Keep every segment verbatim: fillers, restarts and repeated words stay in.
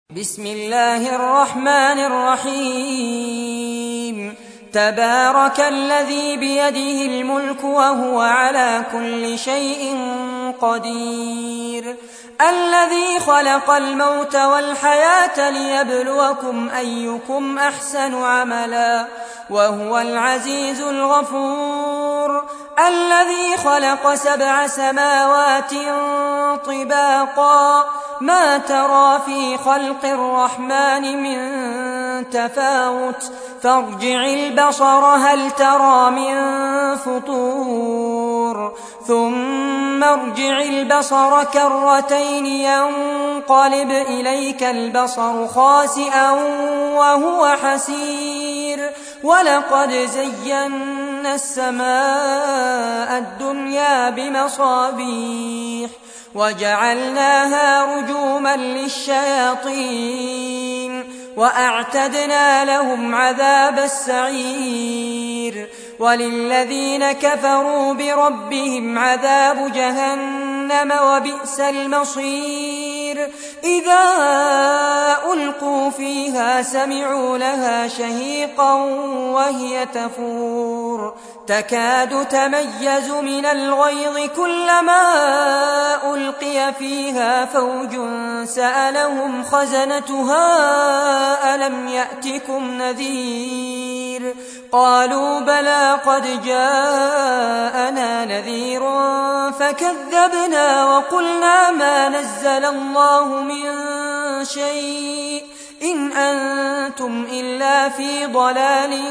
بسم الله الرحمن الرحيم تبارك الذي بيده الملك وهو على كل شيء قدير الذي خلق الموت والحياة ليبلوكم أيكم أحسن عملا وهو العزيز الغفور الذي خلق سبع سماوات طباقا ما ترى في خلق الرحمن من تفاوت فارجع البصر هل ترى من فطور ثم ارجع البصر كرتين ينقلب إليك البصر خاسئا وهو حسير ولقد زينا السماء الدنيا بمصابيح وجعلناها رجوما للشياطين وأعتدنا لهم عذاب السعير وللذين كفروا بربهم عذاب جهنم وبئس المصير إذا ألقوا فيها سمعوا لها شهيقا وهي تفور تكاد تميز من الغيظ كلما ألقي فيها فوج سألهم خزنتها ألم يأتكم نذير قالوا بلى قد جاءنا نذير فكذبنا وقلنا ما نزل الله من شيء إن أنتم إلا في ضلال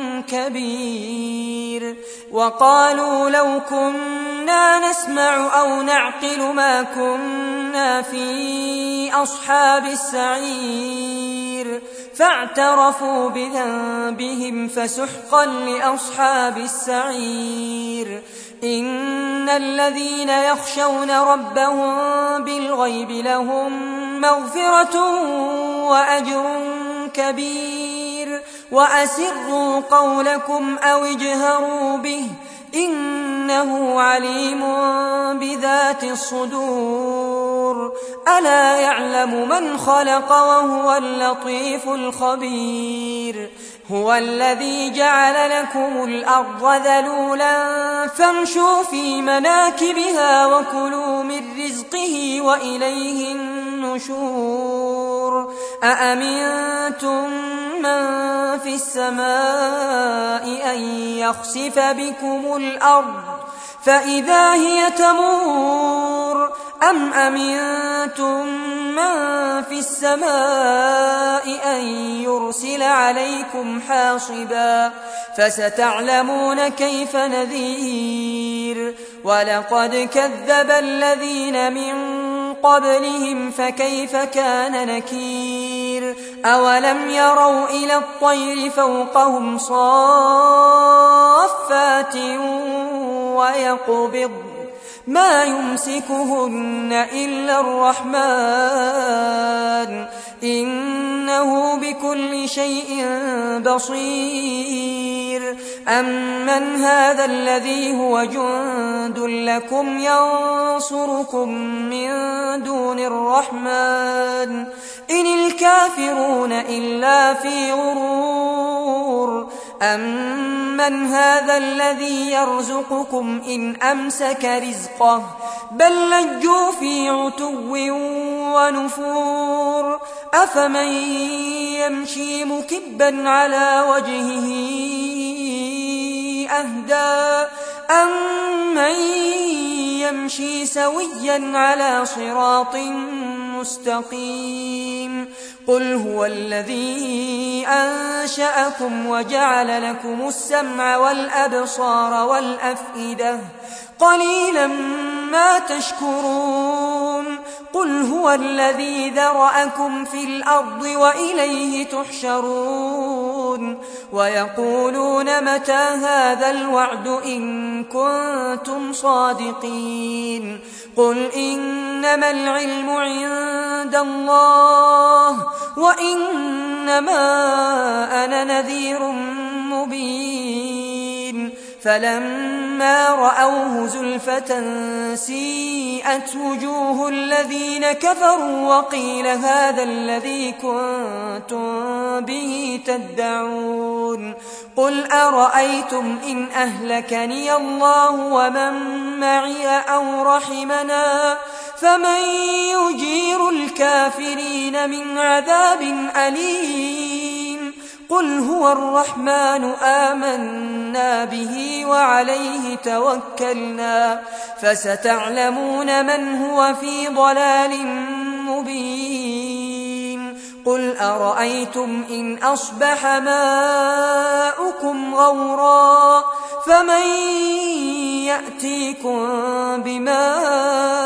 كبير وقالوا لو كنا نسمع أو نعقل ما كنا في أصحاب السعير فاعترفوا بذنبهم فسحقا لأصحاب السعير إن الذين يخشون ربهم بالغيب لهم مغفرة وأجر كبير وأسروا قولكم أو اجهروا به إنه عليم بذات الصدور ألا يعلم من خلق وهو اللطيف الخبير هو الذي جعل لكم الأرض ذلولا فامشوا في مناكبها وكلوا من رزقه وإليه النشور أأمنتم من في السماء أن يخسف بكم الأرض فإذا هي تمور أم أمنتم من في السماء أن يرسل عليكم حاصبا فستعلمون كيف نذير ولقد كذب الذين من قبلهم فكيف كان نكير أولم يروا إلى الطير فوقهم صافات ويقبض ما يمسكهن إلا الرحمن إنه بكل شيء بصير أمن هذا الذي هو جند لكم ينصركم من دون الرحمن إن الكافرون إلا في غرور أمن هذا الذي يرزقكم إن أمسك رزقه بل لجوا في عتو ونفور أفمن يمشي مكبا على وجهه أهدى أمن يمشي سويا على صراط مستقيم قل هو الذي أنشأكم وجعل لكم السمع والأبصار والأفئدة قليلا ما تشكرون قل هو الذي ذرأكم في الأرض وإليه تحشرون ويقولون متى هذا الوعد إن كنتم صادقين قل إنما العلم عند الله وإنما أنا نذير مبين فلما رأوه زلفة سيئت وجوه الذين كفروا وقيل هذا الذي كنتم به تدعون قل أرأيتم إن أهلكني الله ومن معي أو رحمنا فمن يجير الكافرين من عذاب أليم قل هو الرحمن آمنا به وعليه توكلنا فستعلمون من هو في ضلال مبين قل أرأيتم إن أصبح ماؤكم غورا فمن يأتيكم بماء